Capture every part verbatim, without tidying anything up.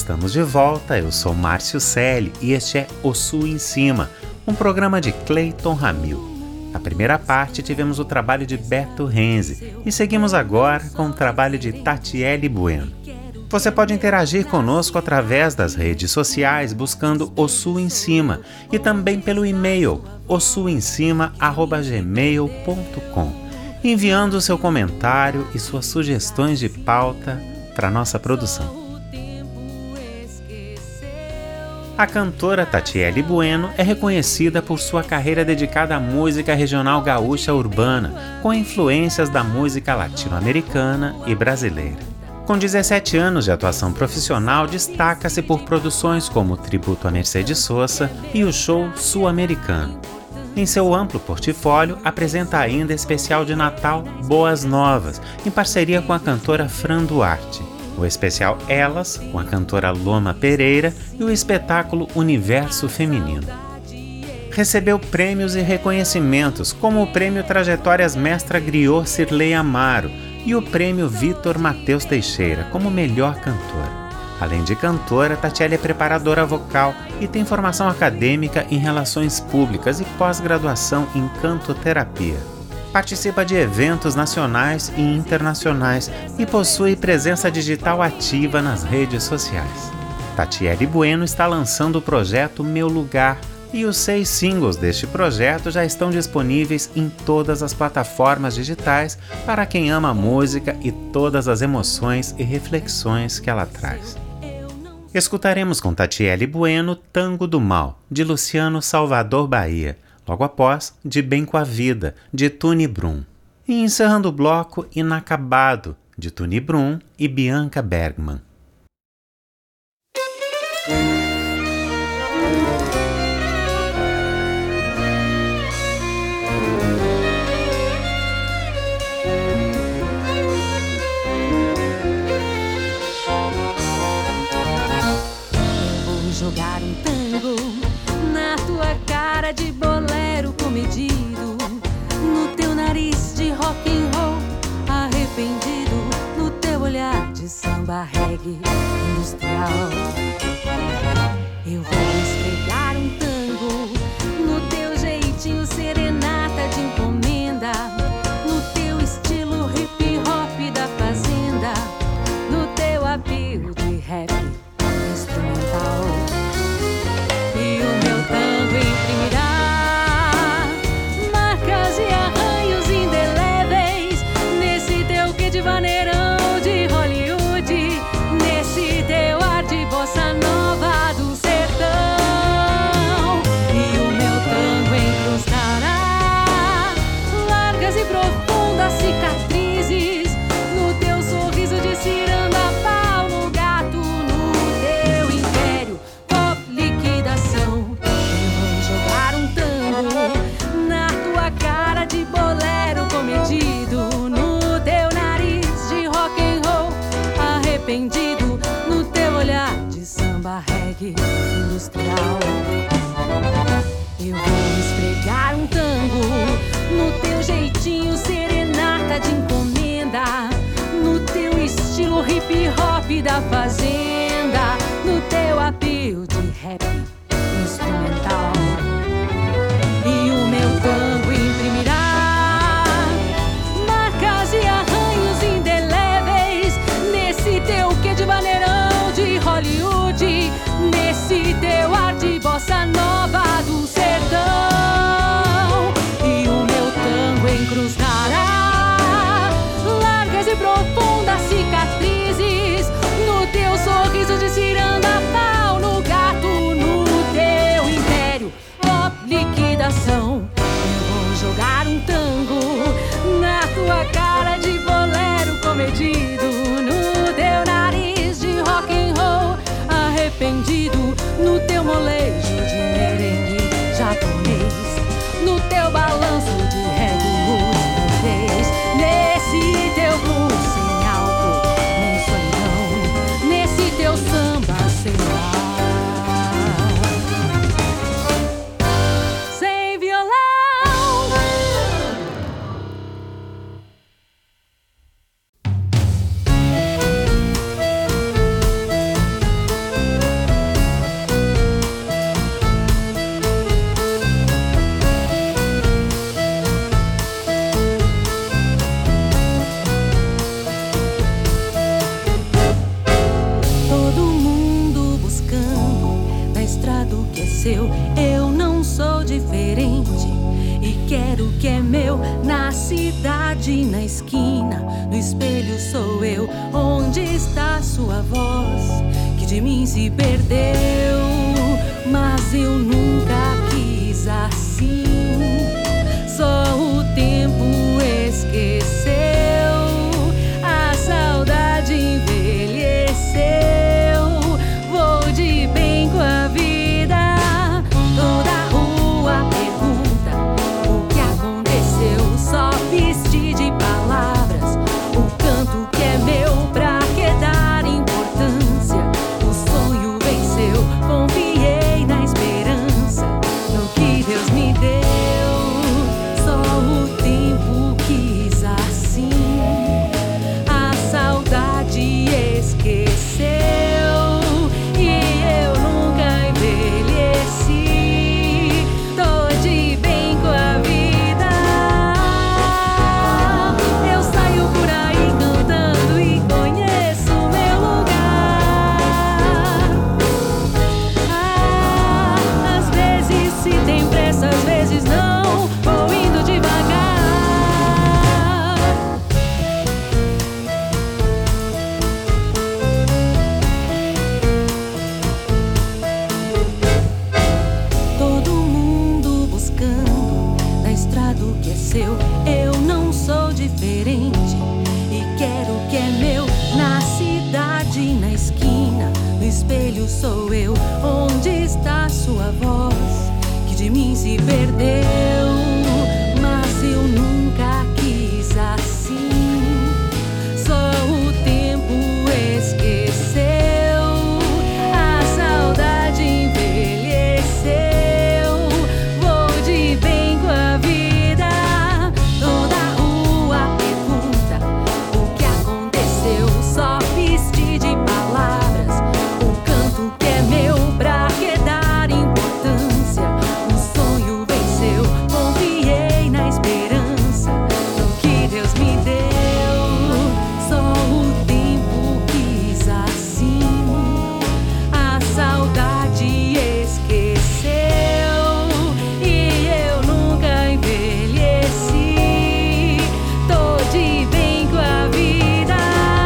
Estamos de volta, eu sou Márcio Selle e este é O Sul em Cima, um programa de Cleiton Ramil. Na primeira parte tivemos o trabalho de Beto Renzi e seguimos agora com o trabalho de Tatiele Bueno. Você pode interagir conosco através das redes sociais buscando O Sul em Cima e também pelo e-mail o sul em cima arroba gmail ponto com, enviando seu comentário e suas sugestões de pauta para nossa produção. A cantora Tatiele Bueno é reconhecida por sua carreira dedicada à música regional gaúcha urbana, com influências da música latino-americana e brasileira. Com dezessete anos de atuação profissional, destaca-se por produções como o Tributo a Mercedes Sosa e o Show Sul-Americano. Em seu amplo portfólio, apresenta ainda especial de Natal Boas Novas, em parceria com a cantora Fran Duarte, o especial Elas, com a cantora Loma Pereira, e o espetáculo Universo Feminino. Recebeu prêmios e reconhecimentos, como o Prêmio Trajetórias Mestra Griot Cirlei Amaro e o Prêmio Vitor Matheus Teixeira, como melhor cantora. Além de cantora, Tatiele é preparadora vocal e tem formação acadêmica em Relações Públicas e pós-graduação em Cantoterapia. Participa de eventos nacionais e internacionais e possui presença digital ativa nas redes sociais. Tatiele Bueno está lançando o projeto Meu Lugar e os seis singles deste projeto já estão disponíveis em todas as plataformas digitais para quem ama a música e todas as emoções e reflexões que ela traz. Escutaremos com Tatiele Bueno Tango do Mal, de Luciano Salvador Bahia, logo após De Bem com a Vida, de Tuni Brum. E encerrando o bloco, Inacabado, de Tuni Brum e Bianca Bergman. Vou jogar um tango na tua cara de bolero comedido, no teu nariz de rock and roll arrependido, no teu olhar de samba reggae industrial. Eu vou esfregar um tango no teu jeitinho serenata de encomenda, no teu estilo hip hop da fazenda, no teu apelo de rap instrumental. E o meu tango imprimirá marcas e arranhos indeléveis nesse teu quê de vaneirão de Hollywood, nesse teu ar de bossa nova do sertão. E o meu tango incrustará largas e profundas cicatrizes no teu sorriso de ciranda pau no gato, no teu império pop liquidação. Eu vou jogar um tango na tua cara de bolero comedido, no teu nariz de rock and roll arrependido, no teu olhar de samba reggae industrial. Eu vou esfregar um tango no teu jeitinho serenata de encomenda, no teu estilo hip hop da fazenda, no teu apelo de rap instrumental. E o meu tango imprimirá marcas e arranhos indeléveis nesse teu quê de vaneirão de Hollywood, nesse teu ar de bossa nova do sertão. E o meu tango incrustará largas e profundas cicatrizes no teu sorriso de ciranda pau no gato, no teu império pop liquidação. Eu vou jogar um tango na tua cara de bolero comedido, no teu nariz de rock and roll arrependido, no teu molejo de merengue japonês, no teu balanço de reggae irlandês, nesse teu blues sem álcool nem solidão, nesse teu samba sem ar, sem violão. quero o que é meu. Na cidade, na esquina, no espelho sou eu. Onde está sua voz que de mim se perdeu? Mas eu nunca quis assim. Só o tempo esqueceu. A saudade envelheceu. Vou de bem com a vida. Toda a rua pergunta o que aconteceu. Só vesti de palavras o canto que é meu. Pra que dar importância? O sonho venceu. Confiei na esperança, no que Deus me deu. Só o tempo quis assim. A saudade esqueceu. E eu nunca envelheci. Tô de bem com a vida. Eu saio por aí cantando e conheço o meu lugar. Ah, às vezes se tem pressa, às vezes não. Vou indo devagar. Todo mundo buscando na estrada o que é seu. Eu não sou diferente e quero o que é meu. Na cidade, na esquina, no espelho sou eu. Onde está sua voz que de mim se perdeu? Mas eu nunca quis assim. Só o tempo esqueceu. A saudade envelheceu. Vou de bem com a vida. Toda a rua pergunta o que aconteceu. Só vesti de palavras o canto que é meu. Pra que dar importância? O sonho venceu. Confiei na esperança, no que Deus me deu. Só o tempo quis assim. A saudade esqueceu. E eu nunca envelheci. Tô de bem com a vida.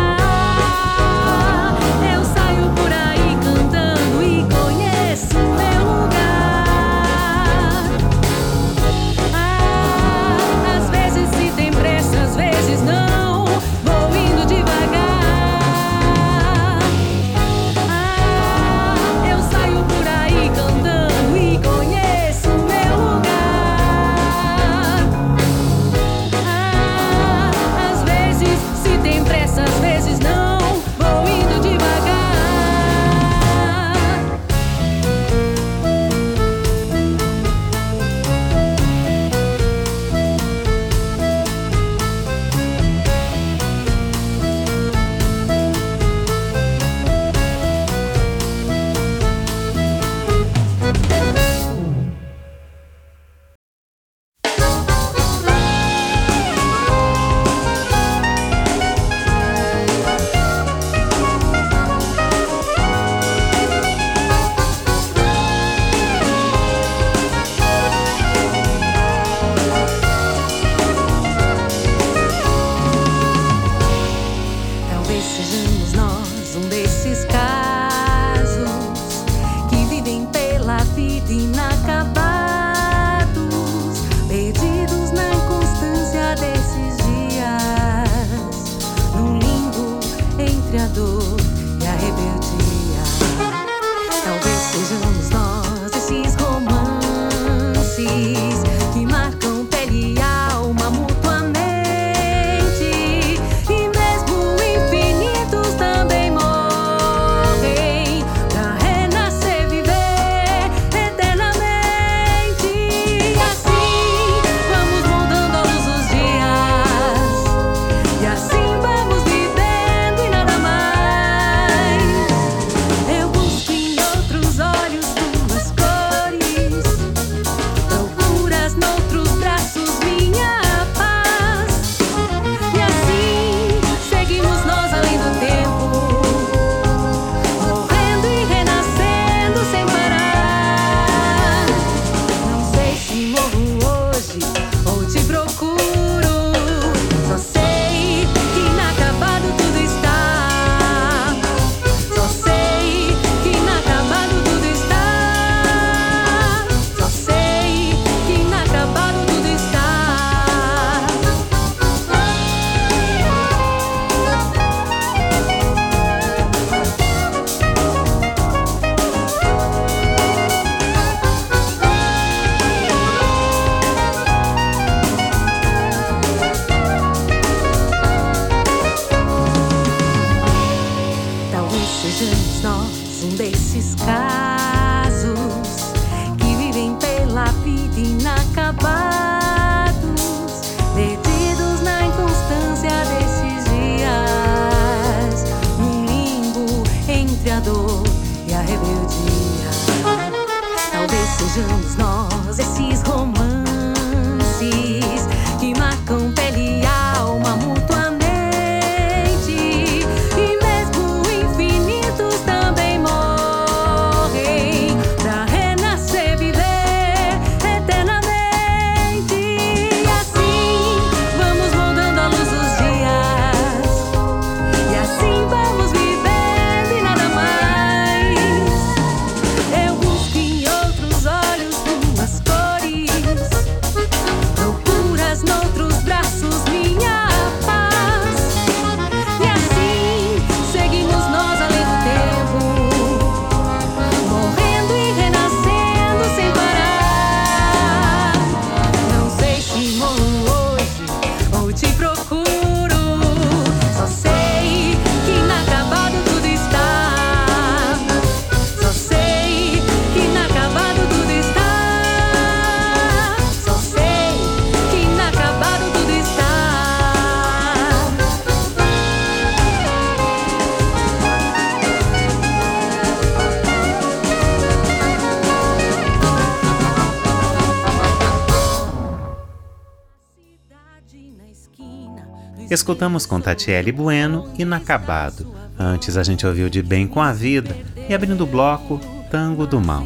Eu saio por aí cantando e conheço o meu lugar. Ah, às vezes se tem pressa, às vezes não. Vou indo devagar. Ah, eu saio por aí cantando e conheço o meu lugar. Ah, às vezes se tem pressa, às vezes não. Vou indo devagar. Talvez sejamos nós um desses casos que vivem pela vida inacabados, perdidos na inconstância desses dias, num limbo entre a dor e a rebeldia. Talvez sejamos nós esses romances que marcam pele e alma mutuamente. E mesmo infinitos também morrem pra renascer, viver eternamente. E assim vamos mudando todos os dias. E assim vamos vivendo e nada mais. Eu busco em outros olhos tuas cores. Sejamos nós esses romances que marcam pele e alma mutuamente. E mesmo infinitos também morrem pra renascer, viver eternamente. E assim vamos moldando a luz dos dias, e assim vamos vivendo e nada mais. Eu busco em outros olhos tuas cores, procuras noutros braços minha paz. E assim seguimos nós além do tempo, morrendo e renascendo sem parar. Não sei se morro hoje ou te procuro, só sei que inacabado tudo está. Só sei que inacabado tudo está. Só sei que inacabado tudo está. Cidade na esquina do Escutamos com Tatiele Bueno, Inacabado. Antes a gente ouviu De Bem com a Vida e, abrindo o bloco, Tango do Mal.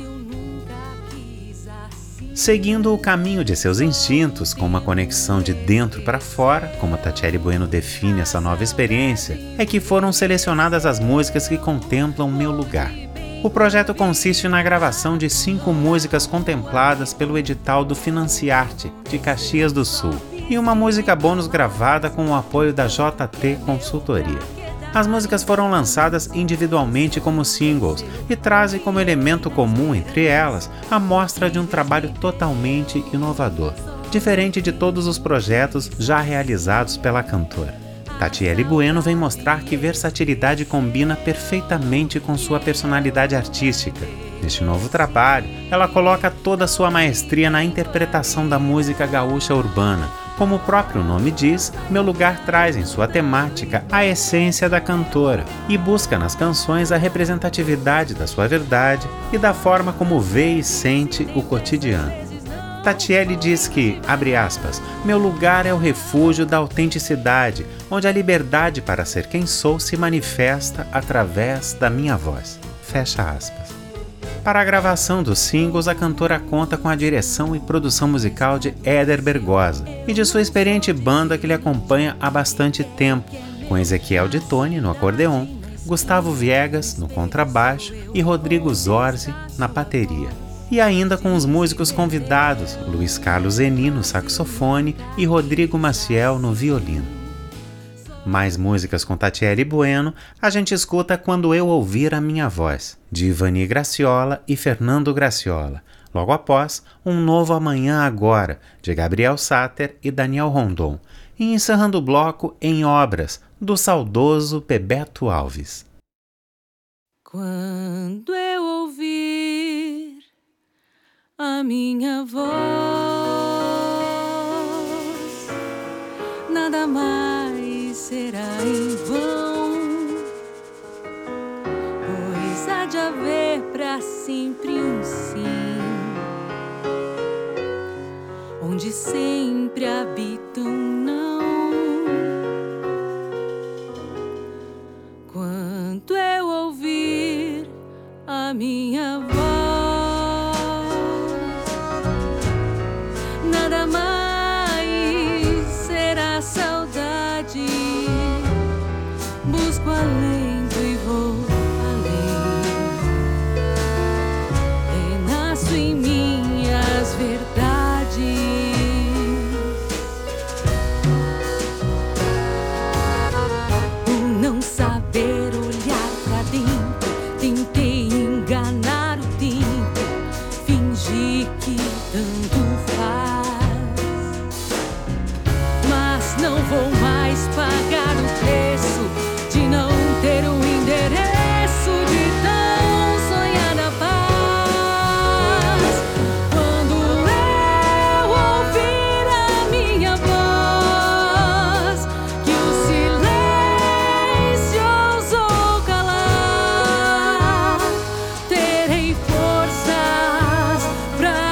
Seguindo o caminho de seus instintos, com uma conexão de dentro para fora, como Tatiele Bueno define essa nova experiência, é que foram selecionadas as músicas que contemplam Meu Lugar. O projeto consiste na gravação de cinco músicas contempladas pelo edital do Financiarte, de Caxias do Sul, e uma música bônus gravada com o apoio da J T Consultoria. As músicas foram lançadas individualmente como singles e trazem como elemento comum entre elas a mostra de um trabalho totalmente inovador, diferente de todos os projetos já realizados pela cantora. Tatiele Bueno vem mostrar que versatilidade combina perfeitamente com sua personalidade artística. Neste novo trabalho, ela coloca toda a sua maestria na interpretação da música gaúcha urbana. Como o próprio nome diz, Meu Lugar traz em sua temática a essência da cantora e busca nas canções a representatividade da sua verdade e da forma como vê e sente o cotidiano. Tatiele diz que, abre aspas, meu lugar é o refúgio da autenticidade, onde a liberdade para ser quem sou se manifesta através da minha voz. Fecha aspas. Para a gravação dos singles, a cantora conta com a direção e produção musical de Éder Bergosa e de sua experiente banda que lhe acompanha há bastante tempo, com Ezequiel de Tone no acordeon, Gustavo Viegas no contrabaixo e Rodrigo Zorzi na bateria. E ainda com os músicos convidados, Luiz Carlos Eni no saxofone e Rodrigo Maciel no violino. Mais músicas com Tatiele Bueno a gente escuta Quando Eu Ouvir a Minha Voz, de Ivani Graciola e Fernando Graciola. Logo após, Um Novo Amanhã Agora, de Gabriel Sáter e Daniel Rondon. E encerrando o bloco Em Obras, do saudoso Bebeto Alves. Quando eu ouvir a minha voz, nada mais será em vão, pois há de haver pra sempre um sim, onde sempre habita um não. Quando eu ouvir a minha voz, nada mais será saudade. Busco alento e vou além. Renasço em minhas verdades. O não saber olhar pra dentro, tentei enganar o tempo, fingi que tanto não vou mais pagar o preço de não ter o endereço de tão sonhada paz. Quando eu ouvir a minha voz, que o silêncio ousou calar, terei forças pra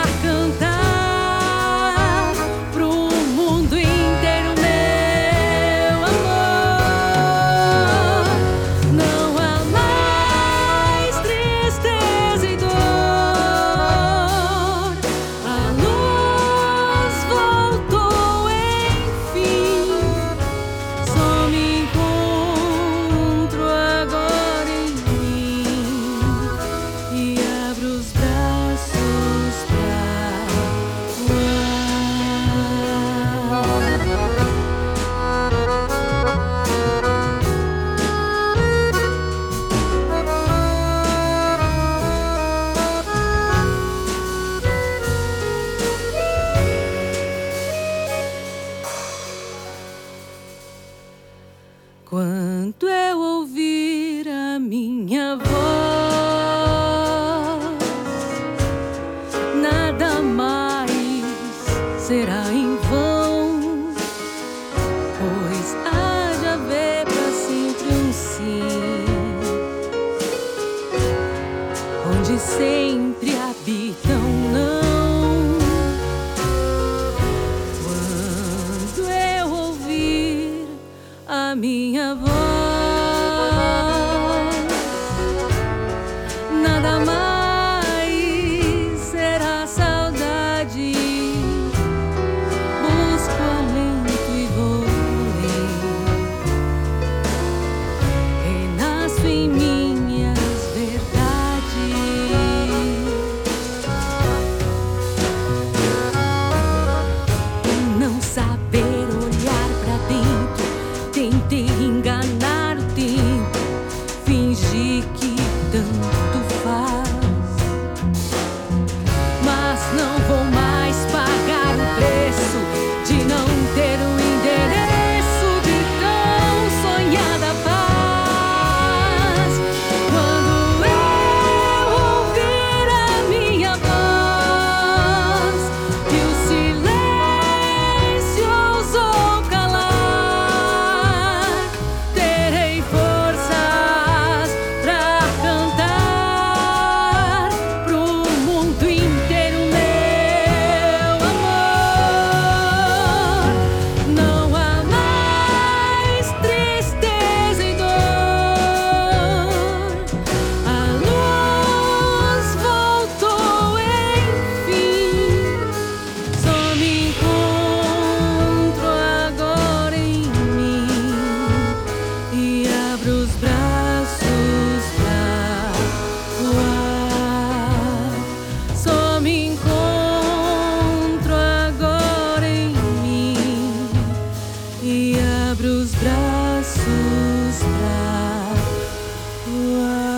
será em vão, pois há de haver pra sempre um sim, onde sempre habita um não. Quando eu ouvir a minha voz, nada mais será saudade. Busco alento e vou ler, renasço em minhas verdades. Por não saber olhar pra dentro, tentei enganar o tempo, fingi que tanto faz, mas não vou mais pagar o preço de não ter o endereço de tão sonhada paz. Quando eu ouvir a minha voz e o silêncio ousou calar, terei forças pra cantar pro mundo inteiro meu amor. Não há mais tristeza e dor, a luz voltou enfim. Só me encontro agora em mim e abro os braços pra voar. Só me encontro agora em mim e abro os braços pra voar.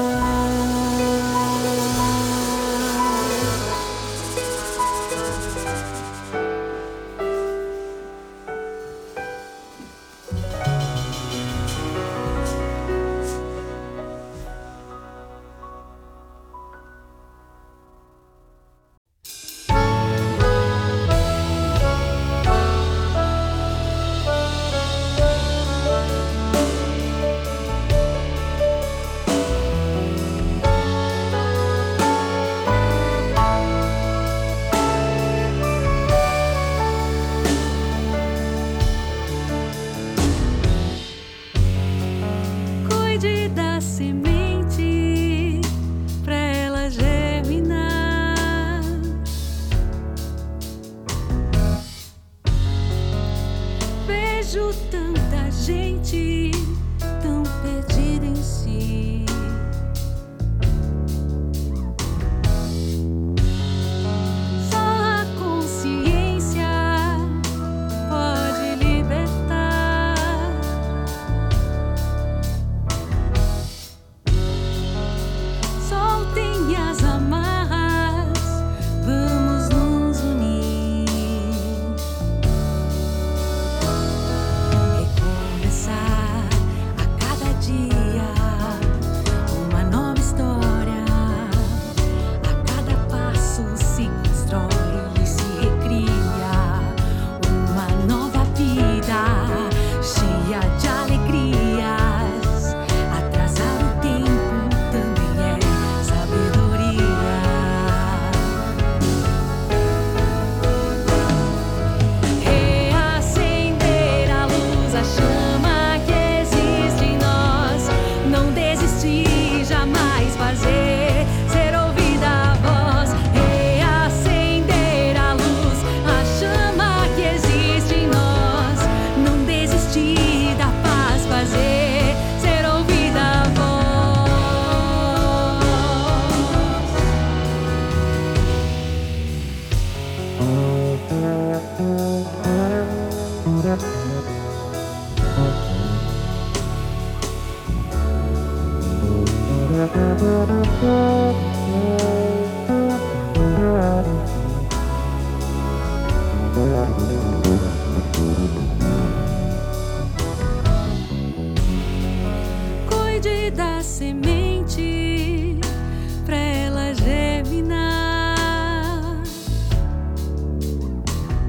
Cuide da semente pra ela germinar. Vejo tanta gente tão perdida em si. Só a consciência pode libertar. Soltem as amarras, vamos nos unir, recomeçar a cada dia uma nova história. A cada passo se constrói e se recria uma nova vida cheia de alegrias. Atrasar o tempo também é sabedoria. Reacender a luz, a chama que existe em nós. Não desistir, jamais fazer, ser ouvida a voz. Reacender a luz, a chama que existe em nós. Não desistir da paz, fazer, ser ouvida a voz. Cuide da semente pra ela germinar.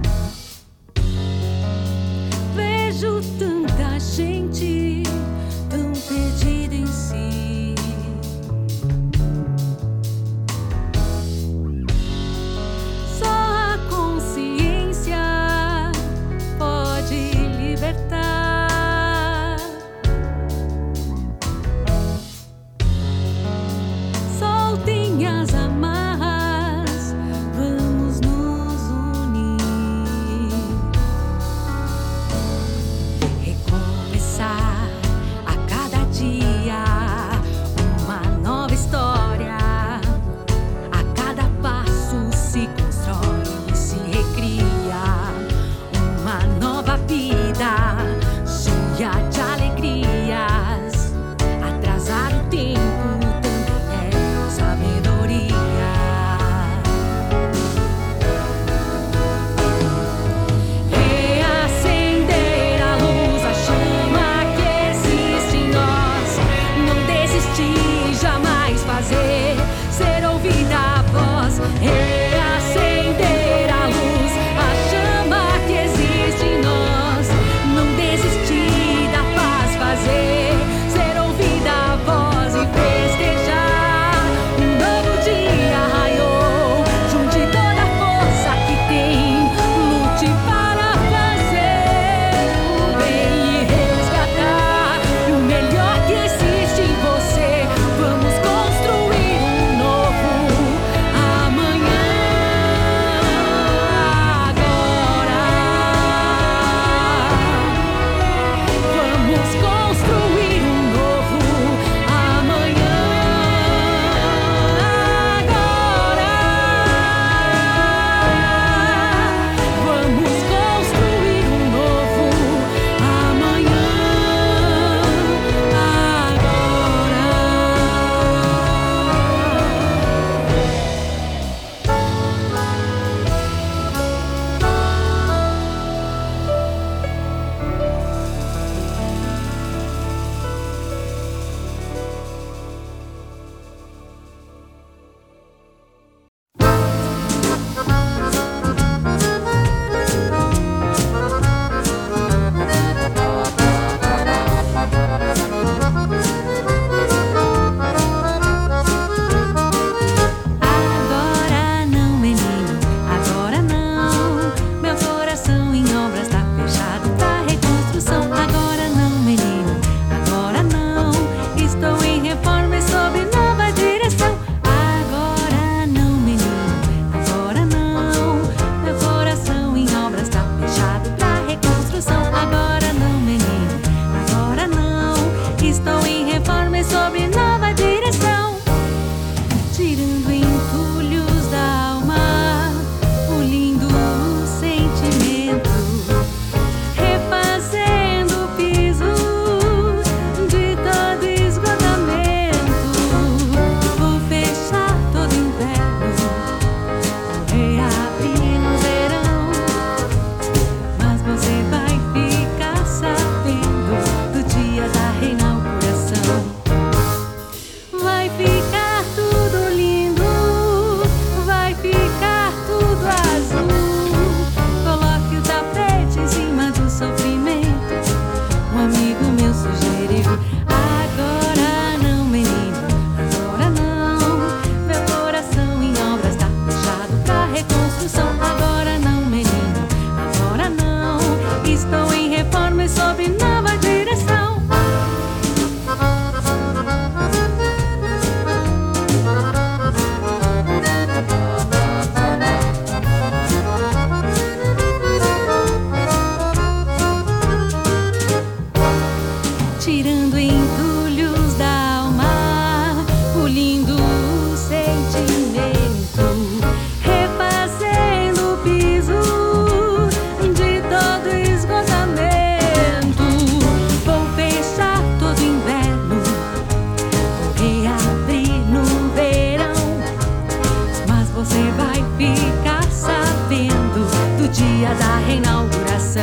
dia da reinauguração.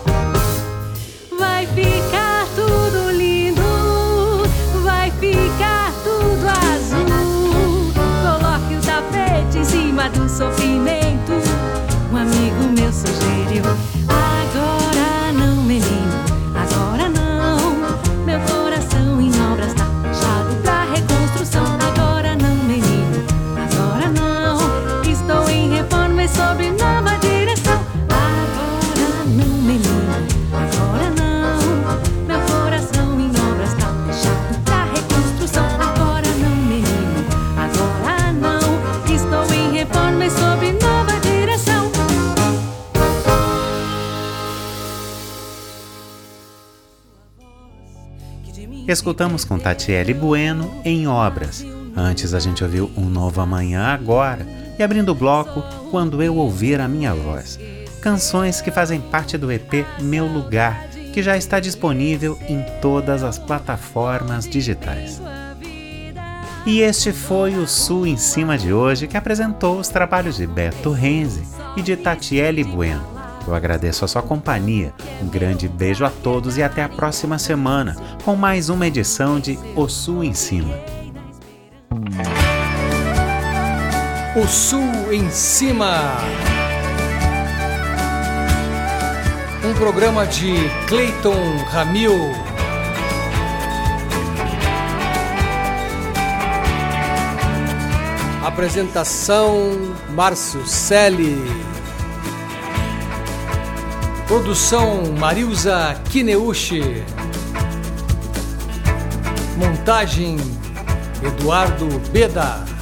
Vai ficar tudo lindo, vai ficar tudo azul. Coloque o tapete em cima do sofrimento. Um amigo meu sugeriu: agora não, menino, agora não. Meu coração em obras tá fechado pra reconstrução. Agora não, menino, agora não. Estou em reforma e sob nova direção. Agora não, menino, agora não. Meu coração em obras tá fechado pra reconstrução. Agora não, menino, agora não. Estou em reforma e sob nova direção. Escutamos com Tatiele Bueno Em Obras. Antes a gente ouviu Um Novo Amanhã Agora e abrindo o bloco Quando Eu Ouvir a Minha Voz. Canções que fazem parte do E P Meu Lugar, que já está disponível em todas as plataformas digitais. E este foi o Sul em Cima de hoje, que apresentou os trabalhos de Beto Renzi e de Tatiele Bueno. Eu agradeço a sua companhia, um grande beijo a todos e até a próxima semana com mais uma edição de O Sul em Cima. O Sul em Cima, um programa de Cleiton Ramil. Apresentação Márcio Selle. Produção Marilza Kineuchi. Montagem Eduardo Beda.